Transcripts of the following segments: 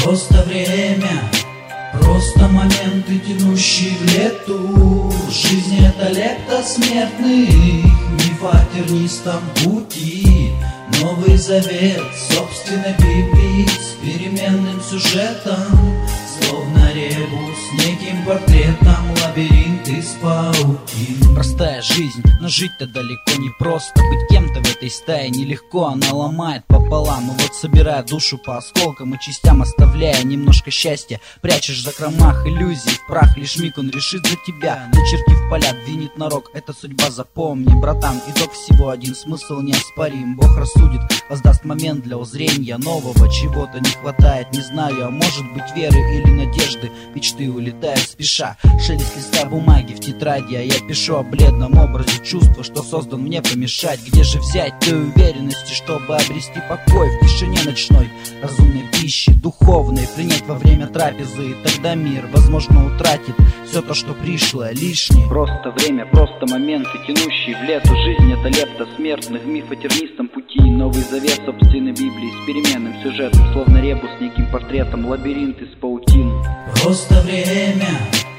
Просто время, просто моменты, тянущие в лету. Жизнь — это лепта смертных, миф о тернистом пути. Новый завет собственной Библии с переменным сюжетом, словно ребус с неким портретом, лабиринт из паутин. Простая жизнь, но жить-то далеко не просто. Быть кем-то в этой стае нелегко, она ломает пополам. И вот собирая душу по осколкам и частям, оставляя немножко счастья, прячешь в закромах иллюзий в прах. Лишь миг он решит за тебя, начертив поля, двинет на рог. Это судьба, запомни, братан, итог всего один, смысл неоспорим. Бог рассудит, воздаст момент для узрения нового. Чего-то не хватает, не знаю, а может быть веры или надежды. Мечты улетают спеша, шелест листа бумаги в тетради, а я пишу о бледном образе чувства, что создан мне помешать. Где же взять той уверенности, чтобы обрести покой в тишине ночной, разумной пищи, духовной, принять во время трапезы, и тогда мир, возможно, утратит все то, что пришло, лишнее. Просто время, просто моменты, тянущие в лету. Жизнь — это лепта смертных, миф о тернистом пути. Новый завет собственной Библии с переменным сюжетом, словно ребус с неким портретом, лабиринт из паутин. Просто время,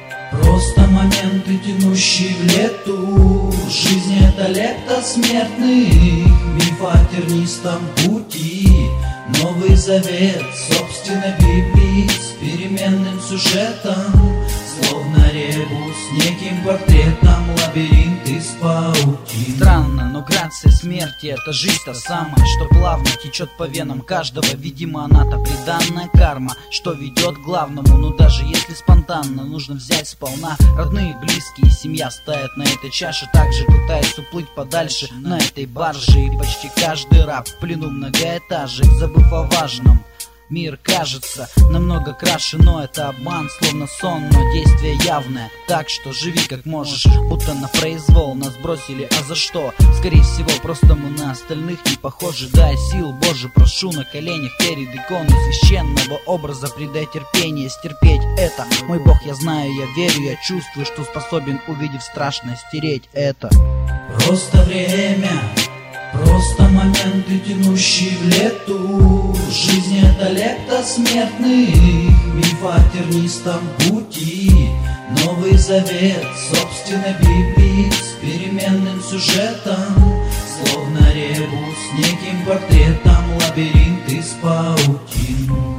просто моменты, тянущие в лету. Жизнь — это лепта смертных, миф о тернистом пути. Новый завет собственной Библии с переменным сюжетом, словно ребус с неким портретом, лабиринт из паутин. Странно, но грация смерти — это жизнь та самая, что плавно течет по венам каждого. Видимо, она-то приданная карма, что ведет к главному. Но даже если спонтанно, нужно взять сполна. Родные, близкие, семья стоят на этой чаше, также пытаясь уплыть подальше на этой барже. И почти каждый раб в плену многоэтажек, забыв о важном. Мир кажется намного краше, но это обман, словно сон, но действие явное. Так что живи как можешь, будто на произвол нас бросили, а за что? Скорее всего, просто мы на остальных не похожи. Дай сил, Боже, прошу на коленях перед иконой священного образа, придай терпение, стерпеть это. Мой Бог, я знаю, я верю, я чувствую, что способен, увидев страшное, стереть это. Просто время, просто моменты, тянущие в лету. Жизнь — это лепта смертных, миф о тернистом пути. Новый завет собственной Библии с переменным сюжетом, словно ребус с неким портретом, лабиринт из паутин.